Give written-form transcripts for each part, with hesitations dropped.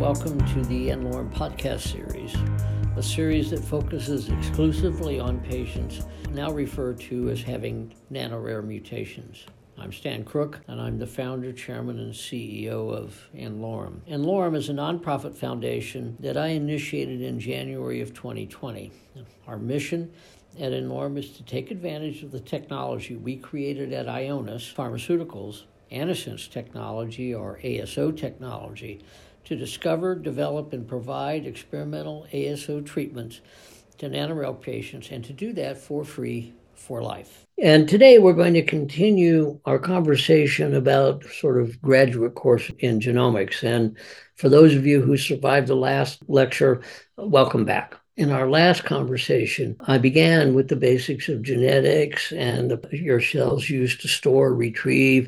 welcome to the NLORM podcast series, a series that focuses exclusively on patients now referred to as having nanorare mutations. I'm Stan Crook, and I'm the founder, chairman, and CEO of NLORM. NLORM is a nonprofit foundation that I initiated in January of 2020. Our mission at NLORM is to take advantage of the technology we created at Ionis Pharmaceuticals, Antisense technology, or ASO technology, to discover, develop, and provide experimental ASO treatments to nanorare patients, and to do that for free for life. And today we're going to continue our conversation about sort of graduate course in genomics. And for those of you who survived the last lecture, welcome back. In our last conversation, I began with the basics of genetics and your cells used to store, retrieve,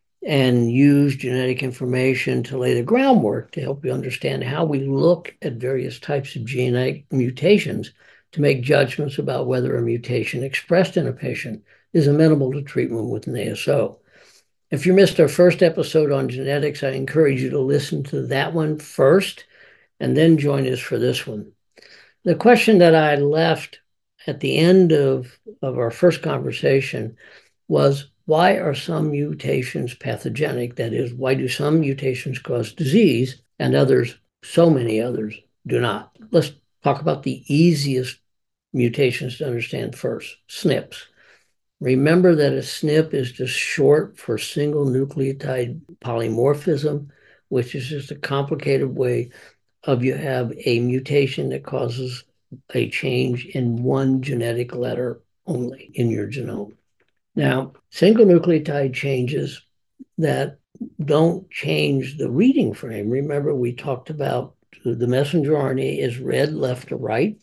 and use genetic information to lay the groundwork to help you understand how we look at various types of genetic mutations to make judgments about whether a mutation expressed in a patient is amenable to treatment with an ASO. If you missed our first episode on genetics, I encourage you to listen to that one first and then join us for this one. The question that I left at the end of our first conversation was, why are some mutations pathogenic? That is, why do some mutations cause disease and others, so many others, do not? Let's talk about the easiest mutations to understand first, SNPs. Remember that a SNP is just short for single nucleotide polymorphism, which is just a complicated way of you have a mutation that causes a change in one genetic letter only in your genome. Now, single nucleotide changes that don't change the reading frame. Remember, we talked about the messenger RNA is read left to right,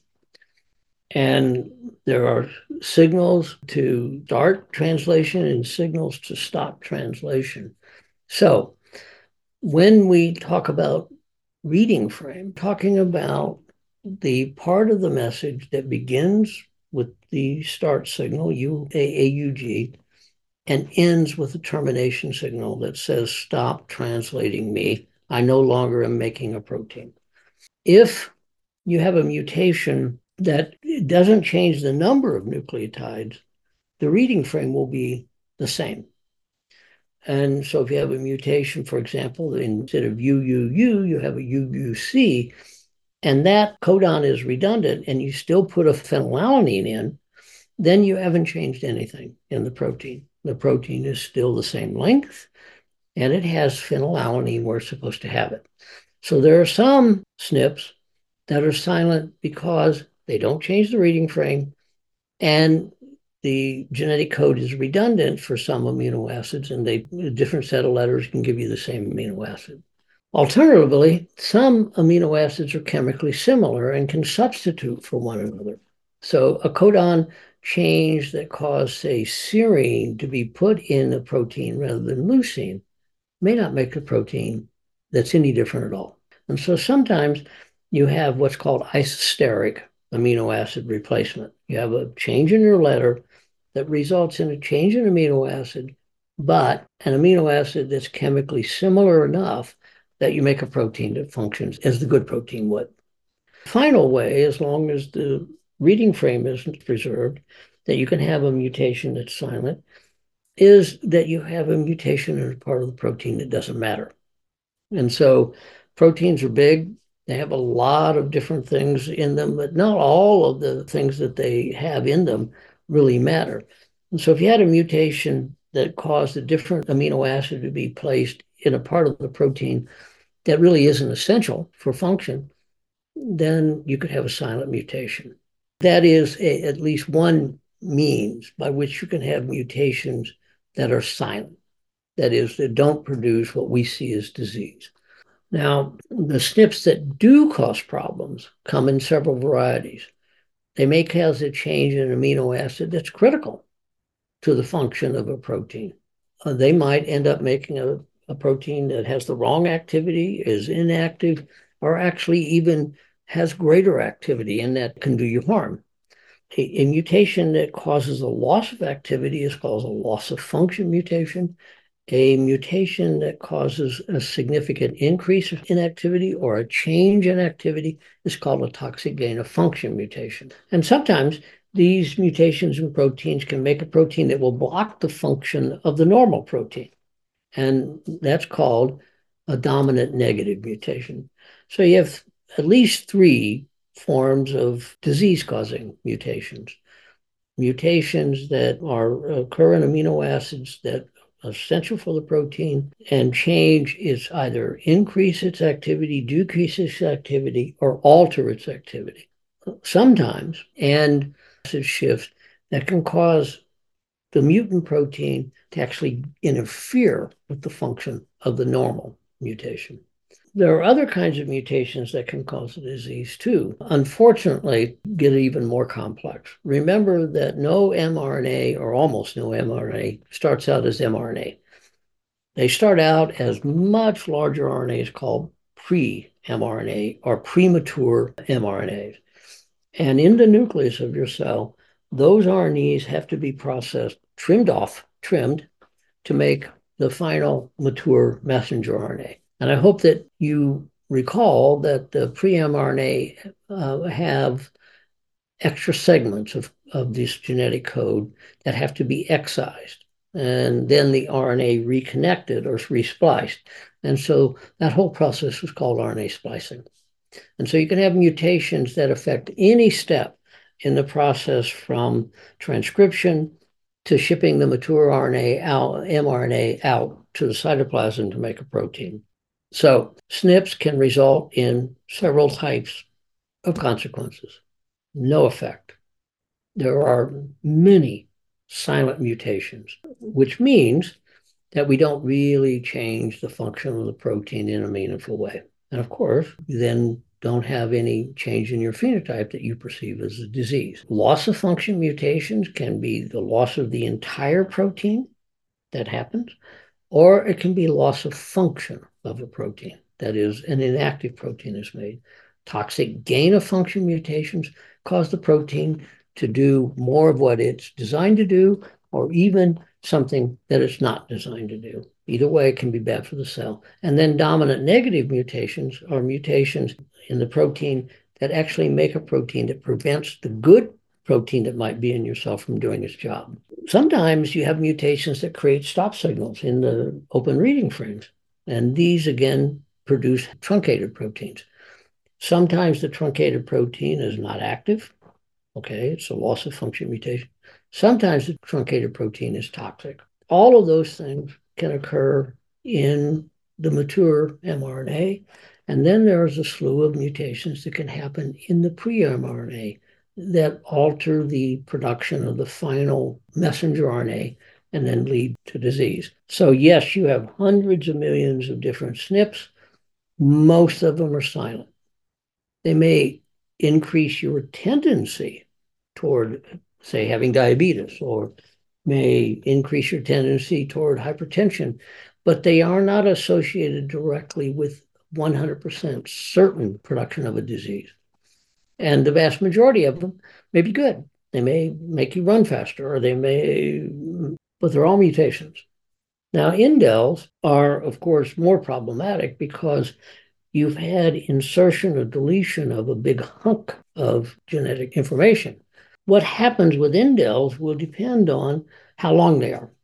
and there are signals to start translation and signals to stop translation. So when we talk about reading frame, talking about the part of the message that begins with the start signal, AUG, and ends with a termination signal that says, stop translating me. I no longer am making a protein. If you have a mutation that doesn't change the number of nucleotides, the reading frame will be the same. And so if you have a mutation, for example, instead of UUU, you have a UUC, and that codon is redundant, and you still put a phenylalanine in, then you haven't changed anything in the protein. The protein is still the same length, and it has phenylalanine where it's supposed to have it. So there are some SNPs that are silent because they don't change the reading frame, and the genetic code is redundant for some amino acids, and a different set of letters can give you the same amino acid. Alternatively, some amino acids are chemically similar and can substitute for one another. So a codon change that caused, say, serine to be put in a protein rather than leucine may not make a protein that's any different at all. And so sometimes you have what's called isosteric amino acid replacement. You have a change in your letter that results in a change in amino acid, but an amino acid that's chemically similar enough that you make a protein that functions as the good protein would. The final way, as long as the reading frame isn't preserved, that you can have a mutation that's silent, is that you have a mutation in a part of the protein that doesn't matter. And so proteins are big. They have a lot of different things in them, but not all of the things that they have in them really matter. And so if you had a mutation that caused a different amino acid to be placed in a part of the protein that really isn't essential for function, then you could have a silent mutation. That is at least one means by which you can have mutations that are silent, that is, that don't produce what we see as disease. Now, the SNPs that do cause problems come in several varieties. They may cause a change in amino acid that's critical to the function of a protein. They might end up making a protein that has the wrong activity, is inactive, or actually even has greater activity and that can do you harm. A mutation that causes a loss of activity is called a loss of function mutation, A mutation that causes a significant increase in activity or a change in activity is called a toxic gain of function mutation. And sometimes these mutations in proteins can make a protein that will block the function of the normal protein. And that's called a dominant negative mutation. So you have at least three forms of disease-causing mutations. Mutations that occur in amino acids that are essential for the protein, and change is either increase its activity, decrease its activity, or alter its activity. Sometimes, and acid shifts that can cause the mutant protein to actually interfere with the function of the normal mutation. There are other kinds of mutations that can cause the disease too. Unfortunately, get even more complex. Remember that no mRNA, or almost no mRNA, starts out as mRNA. They start out as much larger RNAs called pre-mRNA or premature mRNAs. And in the nucleus of your cell, those RNAs have to be processed, trimmed to make the final mature messenger RNA. And I hope that you recall that the pre-mRNA have extra segments of this genetic code that have to be excised. And then the RNA reconnected or respliced. And so that whole process is called RNA splicing. And so you can have mutations that affect any step in the process from transcription to shipping the mature RNA out, mRNA out to the cytoplasm to make a protein. So SNPs can result in several types of consequences. No effect. There are many silent mutations, which means that we don't really change the function of the protein in a meaningful way. And of course, then don't have any change in your phenotype that you perceive as a disease. Loss of function mutations can be the loss of the entire protein that happens, or it can be loss of function of a protein. That is, an inactive protein is made. Toxic gain of function mutations cause the protein to do more of what it's designed to do, or even something that it's not designed to do. Either way, it can be bad for the cell. And then dominant negative mutations are mutations in the protein that actually make a protein that prevents the good protein that might be in your cell from doing its job. Sometimes you have mutations that create stop signals in the open reading frames. And these, again, produce truncated proteins. Sometimes the truncated protein is not active. Okay, it's a loss of function mutation. Sometimes the truncated protein is toxic. All of those things can occur in the mature mRNA. And then there's a slew of mutations that can happen in the pre-mRNA that alter the production of the final messenger RNA and then lead to disease. So yes, you have hundreds of millions of different SNPs. Most of them are silent. They may increase your tendency toward, say, having diabetes, or may increase your tendency toward hypertension, but they are not associated directly with 100% certain production of a disease. And the vast majority of them may be good. They may make you run faster, or they may, but they're all mutations. Now, indels are, of course, more problematic because you've had insertion or deletion of a big hunk of genetic information. What happens with indels will depend on how long they are.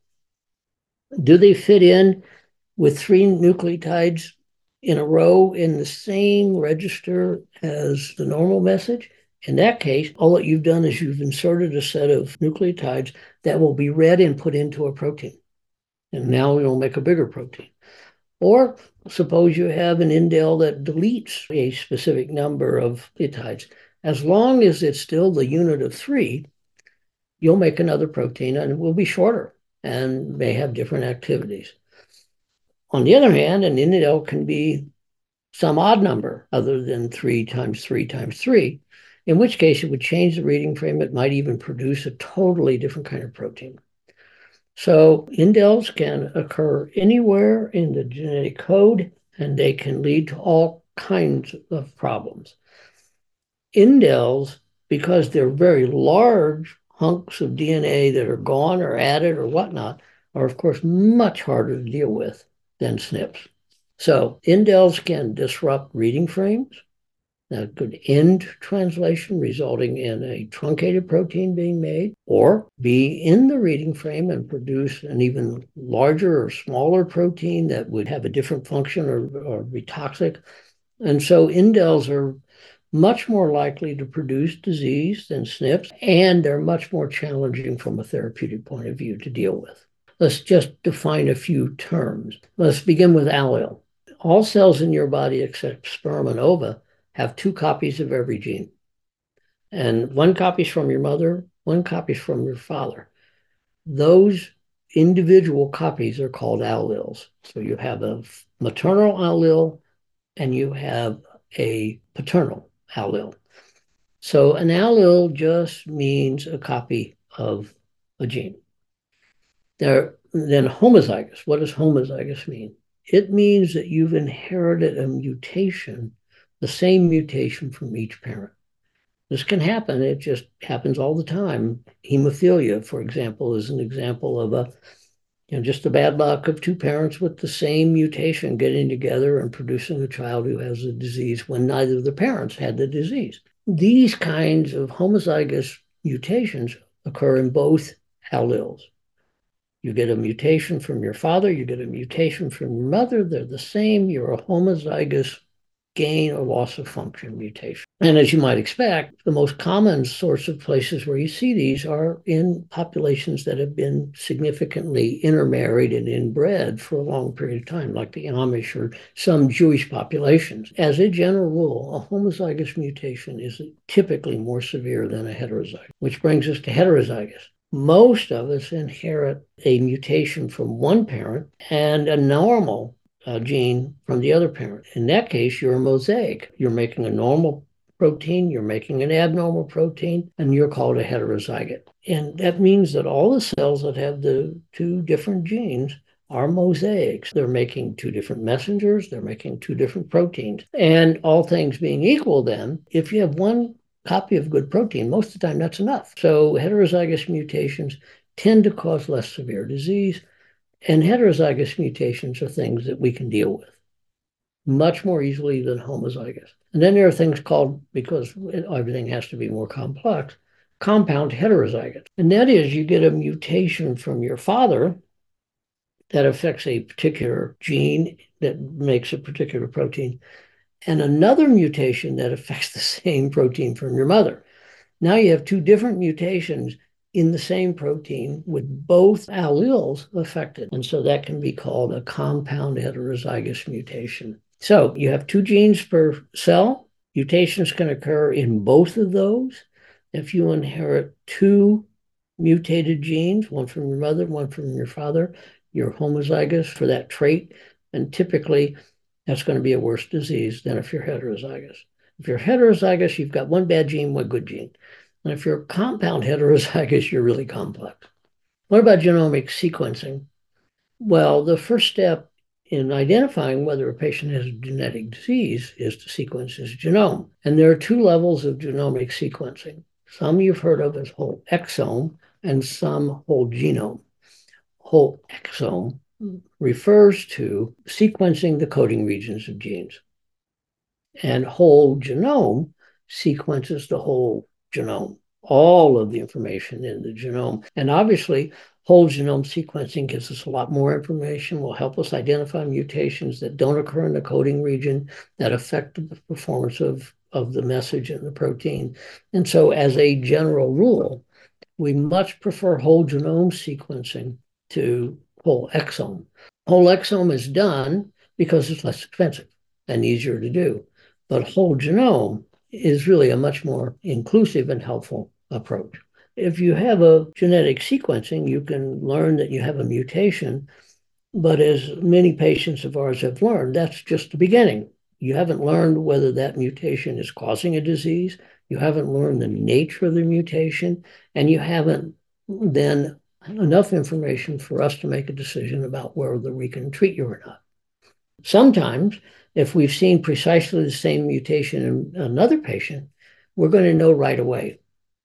Do they fit in with three nucleotides in a row in the same register as the normal message? In that case, all that you've done is you've inserted a set of nucleotides that will be read and put into a protein. And now it'll make a bigger protein. Or suppose you have an indel that deletes a specific number of nucleotides. As long as it's still the unit of three, you'll make another protein and it will be shorter and may have different activities. On the other hand, an indel can be some odd number other than 3 times 3 times 3, in which case it would change the reading frame. It might even produce a totally different kind of protein. So indels can occur anywhere in the genetic code, and they can lead to all kinds of problems. Indels, because they're very large hunks of DNA that are gone or added or whatnot, are, of course, much harder to deal with than SNPs. So indels can disrupt reading frames. That could end translation, resulting in a truncated protein being made, or be in the reading frame and produce an even larger or smaller protein that would have a different function or be toxic. And so indels are much more likely to produce disease than SNPs, and they're much more challenging from a therapeutic point of view to deal with. Let's just define a few terms. Let's begin with allele. All cells in your body except sperm and ova have 2 copies of every gene. And 1 copy is from your mother, 1 copy is from your father. Those individual copies are called alleles. So you have a maternal allele and you have a paternal allele. So an allele just means a copy of a gene. Then homozygous. What does homozygous mean? It means that you've inherited a mutation, the same mutation from each parent. This can happen. It just happens all the time. Hemophilia, for example, is an example of just the bad luck of 2 parents with the same mutation getting together and producing a child who has the disease when neither of the parents had the disease. These kinds of homozygous mutations occur in both alleles. You get a mutation from your father, you get a mutation from your mother, they're the same, you're a homozygous gain or loss of function mutation. And as you might expect, the most common sorts of places where you see these are in populations that have been significantly intermarried and inbred for a long period of time, like the Amish or some Jewish populations. As a general rule, a homozygous mutation is typically more severe than a heterozygous, which brings us to heterozygous. Most of us inherit a mutation from one parent and a normal gene from the other parent. In that case, you're a mosaic. You're making a normal protein, you're making an abnormal protein, and you're called a heterozygote. And that means that all the cells that have the 2 different genes are mosaics. They're making 2 different messengers, they're making 2 different proteins. And all things being equal, then, if you have 1 copy of good protein, most of the time that's enough. So heterozygous mutations tend to cause less severe disease. And heterozygous mutations are things that we can deal with much more easily than homozygous. And then there are things called, because everything has to be more complex, compound heterozygotes. And that is, you get a mutation from your father that affects a particular gene that makes a particular protein, and another mutation that affects the same protein from your mother. Now you have 2 different mutations in the same protein with both alleles affected. And so that can be called a compound heterozygous mutation. So you have 2 genes per cell. Mutations can occur in both of those. If you inherit 2 mutated genes, one from your mother, one from your father, you're homozygous for that trait. And typically, that's going to be a worse disease than if you're heterozygous. If you're heterozygous, you've got 1 bad gene, 1 good gene. And if you're compound heterozygous, you're really complex. What about genomic sequencing? Well, the first step in identifying whether a patient has a genetic disease is to sequence his genome. And there are 2 levels of genomic sequencing. Some you've heard of as whole exome and some whole genome. Whole exome refers to sequencing the coding regions of genes. And whole genome sequences the whole genome, all of the information in the genome. And obviously, whole genome sequencing gives us a lot more information, will help us identify mutations that don't occur in the coding region that affect the performance of the message in the protein. And so as a general rule, we much prefer whole genome sequencing to whole exome. Whole exome is done because it's less expensive and easier to do. But whole genome is really a much more inclusive and helpful approach. If you have a genetic sequencing, you can learn that you have a mutation, but as many patients of ours have learned, that's just the beginning. You haven't learned whether that mutation is causing a disease, you haven't learned the nature of the mutation, and you haven't then enough information for us to make a decision about whether we can treat you or not. Sometimes, if we've seen precisely the same mutation in another patient, we're going to know right away.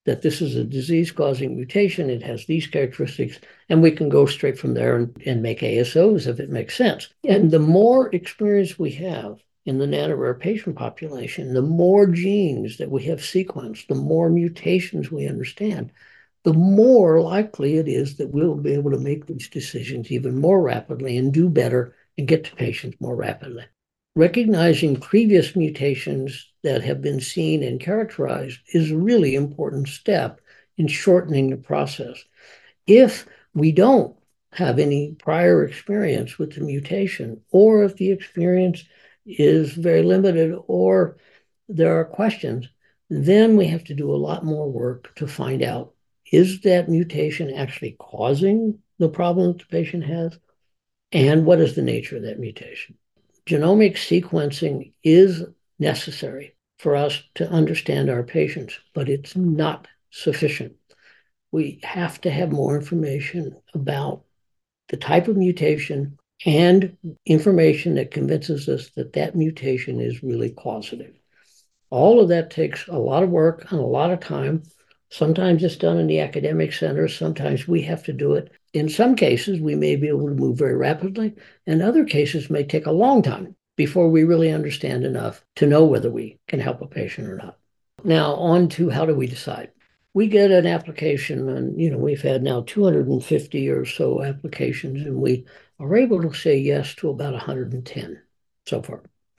that this is a disease-causing mutation, it has these characteristics, and we can go straight from there and make ASOs if it makes sense. And the more experience we have in the nanorare patient population, the more genes that we have sequenced, the more mutations we understand, the more likely it is that we'll be able to make these decisions even more rapidly and do better and get to patients more rapidly. Recognizing previous mutations that have been seen and characterized is a really important step in shortening the process. If we don't have any prior experience with the mutation, or if the experience is very limited, or there are questions, then we have to do a lot more work to find out, is that mutation actually causing the problem that the patient has? And what is the nature of that mutation? Genomic sequencing is necessary for us to understand our patients, but it's not sufficient. We have to have more information about the type of mutation and information that convinces us that that mutation is really causative. All of that takes a lot of work and a lot of time. Sometimes it's done in the academic centers. Sometimes we have to do it. In some cases, we may be able to move very rapidly, and other cases may take a long time before we really understand enough to know whether we can help a patient or not. Now, on to how do we decide? We get an application, and we've had now 250 or so applications, and we are able to say yes to about 110 so far.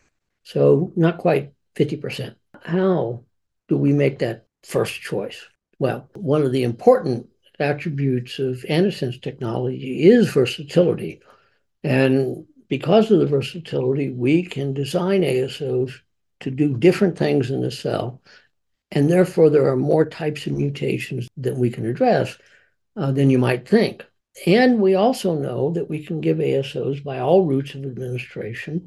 So not quite 50%. How do we make that first choice? Well, one of the important attributes of antisense technology is versatility. And because of the versatility, we can design ASOs to do different things in the cell. And therefore, there are more types of mutations that we can address than you might think. And we also know that we can give ASOs by all routes of administration.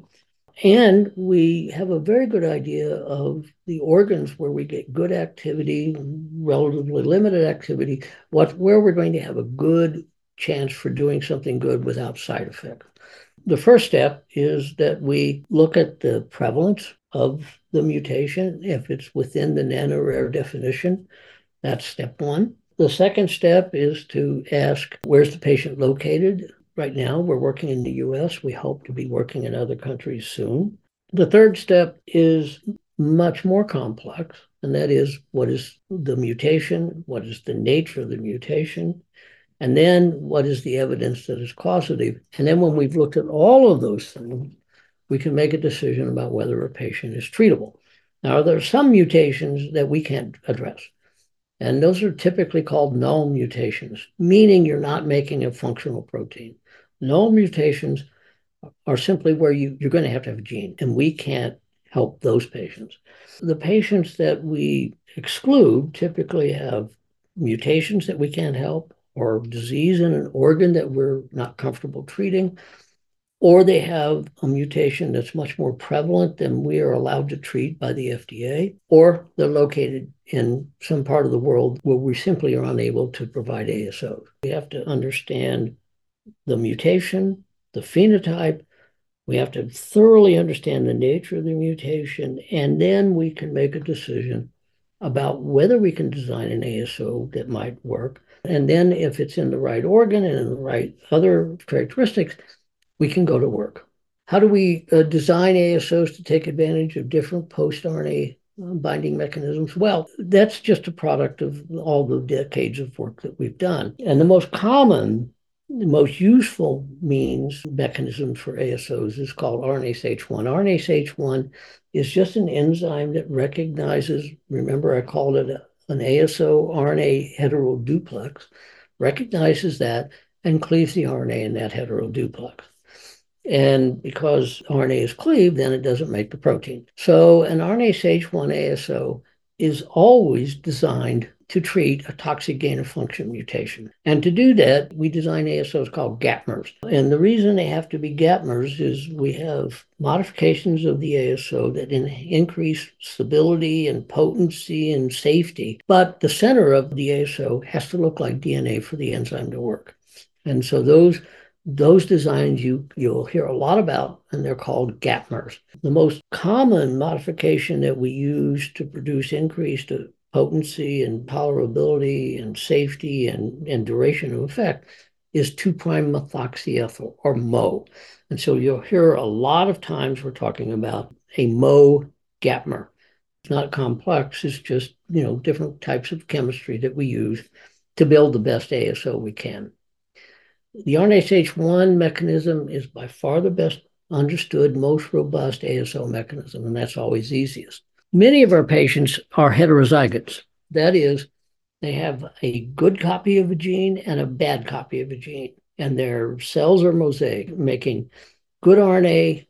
And we have a very good idea of the organs where we get good activity, relatively limited activity, where we're going to have a good chance for doing something good without side effects. The first step is that we look at the prevalence of the mutation. If it's within the nanorare definition, that's step one. The second step is to ask, where's the patient located? Right now, we're working in the US. We hope to be working in other countries soon. The third step is much more complex, and that is, what is the mutation? What is the nature of the mutation? And then what is the evidence that is causative? And then when we've looked at all of those things, we can make a decision about whether a patient is treatable. Now, there are some mutations that we can't address. And those are typically called null mutations, meaning you're not making a functional protein. Null mutations are simply where you're going to have a gene, and we can't help those patients. The patients that we exclude typically have mutations that we can't help, or disease in an organ that we're not comfortable treating, or they have a mutation that's much more prevalent than we are allowed to treat by the FDA, or they're located in some part of the world where we simply are unable to provide ASOs. We have to understand the mutation, the phenotype. We have to thoroughly understand the nature of the mutation, and then we can make a decision about whether we can design an ASO that might work. And then if it's in the right organ and in the right other characteristics, we can go to work. How do we design ASOs to take advantage of different post-RNA binding mechanisms? Well, that's just a product of all the decades of work that we've done. And the most common, the most useful mechanism for ASOs is called RNase H1. RNase H1 is just an enzyme that recognizes, remember I called it an ASO RNA heteroduplex, recognizes that and cleaves the RNA in that heteroduplex. And because RNA is cleaved, then it doesn't make the protein. So an RNase H1 ASO is always designed to treat a toxic gain-of-function mutation. And to do that, we design ASOs called gapmers. And the reason they have to be gapmers is we have modifications of the ASO that increase stability and potency and safety. But the center of the ASO has to look like DNA for the enzyme to work. And so those designs you'll hear a lot about, and they're called gapmers. The most common modification that we use to produce increased potency and tolerability and safety and duration of effect is 2'-methoxyethyl, or MO. And so you'll hear a lot of times we're talking about a MO gapmer. It's not complex, it's just, different types of chemistry that we use to build the best ASO we can. The RNase H1 mechanism is by far the best understood, most robust ASO mechanism, and that's always easiest. Many of our patients are heterozygotes. That is, they have a good copy of a gene and a bad copy of a gene, and their cells are mosaic, making good RNA,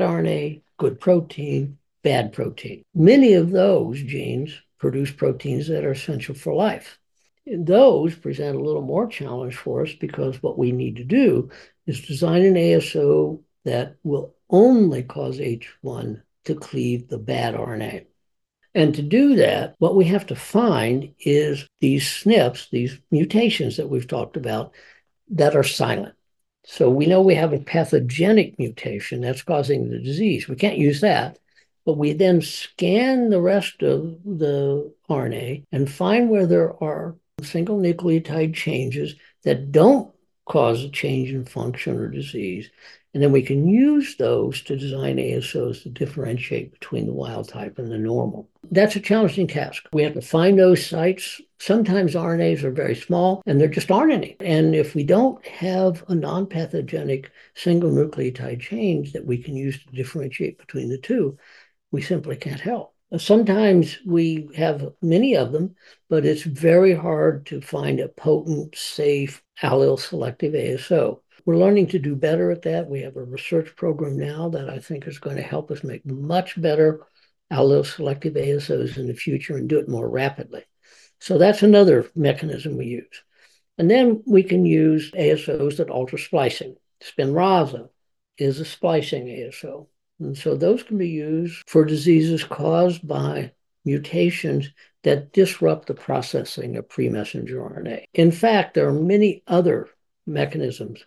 good protein, bad protein. Many of those genes produce proteins that are essential for life. And those present a little more challenge for us because what we need to do is design an ASO that will only cause H1 to cleave the bad RNA. And to do that, what we have to find is these SNPs, these mutations that we've talked about, that are silent. So we know we have a pathogenic mutation that's causing the disease. We can't use that. But we then scan the rest of the RNA and find where there are single nucleotide changes that don't cause a change in function or disease. And then we can use those to design ASOs to differentiate between the wild type and the normal. That's a challenging task. We have to find those sites. Sometimes RNAs are very small and there just aren't any. And if we don't have a non-pathogenic single nucleotide change that we can use to differentiate between the two, we simply can't help. Sometimes we have many of them, but it's very hard to find a potent, safe, allele-selective ASO. We're learning to do better at that. We have a research program now that I think is going to help us make much better allele-selective ASOs in the future and do it more rapidly. So that's another mechanism we use. And then we can use ASOs that alter splicing. Spinraza is a splicing ASO. And so those can be used for diseases caused by mutations that disrupt the processing of pre-messenger RNA. In fact, there are many other mechanisms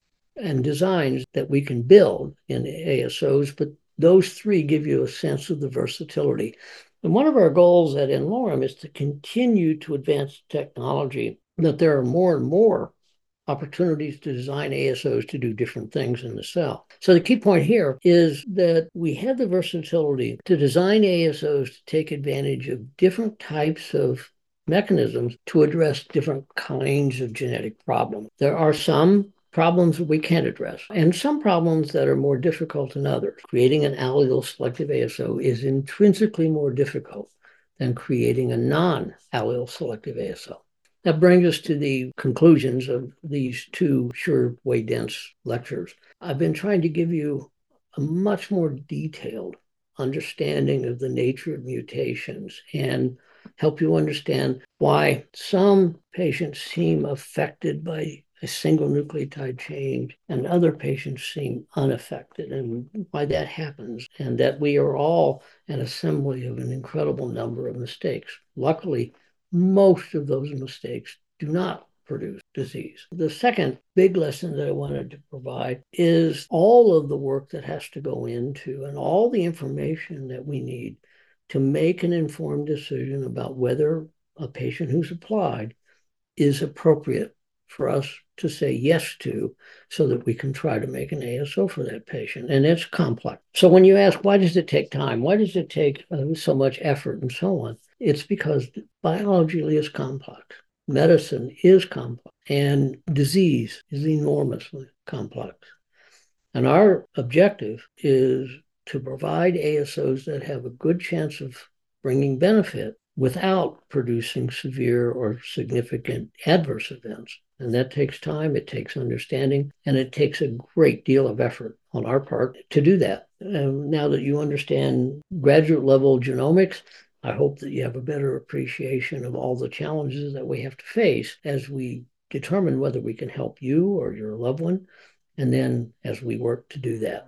and designs that we can build in ASOs, but those three give you a sense of the versatility. And one of our goals at n-Lorem is to continue to advance technology, that there are more and more opportunities to design ASOs to do different things in the cell. So the key point here is that we have the versatility to design ASOs to take advantage of different types of mechanisms to address different kinds of genetic problems. There are some problems that we can't address, and some problems that are more difficult than others. Creating an allele-selective ASO is intrinsically more difficult than creating a non-allele-selective ASO. That brings us to the conclusions of these two way dense lectures. I've been trying to give you a much more detailed understanding of the nature of mutations and help you understand why some patients seem affected by a single nucleotide change and other patients seem unaffected, and why that happens, and that we are all an assembly of an incredible number of mistakes. Luckily, most of those mistakes do not produce disease. The second big lesson that I wanted to provide is all of the work that has to go into and all the information that we need to make an informed decision about whether a patient who's applied is appropriate for us to say yes to, so that we can try to make an ASO for that patient. And it's complex. So when you ask, why does it take time? Why does it take so much effort and so on? It's because biology is complex. Medicine is complex. And disease is enormously complex. And our objective is to provide ASOs that have a good chance of bringing benefit without producing severe or significant adverse events. And that takes time, it takes understanding, and it takes a great deal of effort on our part to do that. Now that you understand graduate level genomics, I hope that you have a better appreciation of all the challenges that we have to face as we determine whether we can help you or your loved one, and then as we work to do that.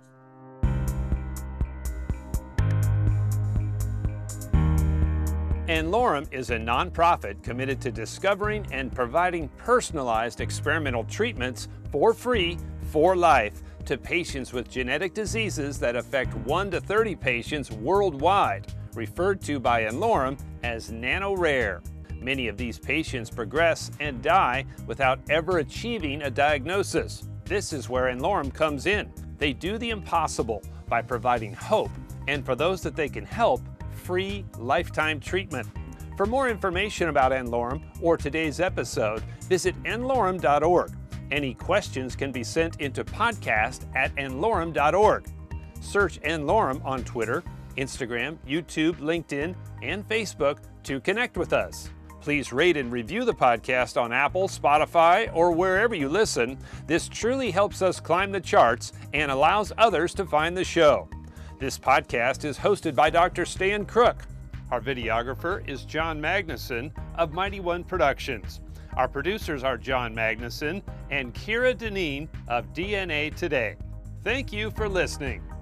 n-Lorem is a nonprofit committed to discovering and providing personalized experimental treatments for free, for life, to patients with genetic diseases that affect 1 to 30 patients worldwide, referred to by n-Lorem as nano-rare. Many of these patients progress and die without ever achieving a diagnosis. This is where Anlorum comes in. They do the impossible by providing hope, and for those that they can help, free lifetime treatment. For more information about Anlorum or today's episode, visit anlorum.org. Any questions can be sent into podcast@anlorum.org. Search Anlorum on Twitter, Instagram, YouTube, LinkedIn, and Facebook to connect with us. Please rate and review the podcast on Apple, Spotify, or wherever you listen. This truly helps us climb the charts and allows others to find the show. This podcast is hosted by Dr. Stan Crook. Our videographer is John Magnuson of Mighty One Productions. Our producers are John Magnuson and Kira Deneen of DNA Today. Thank you for listening.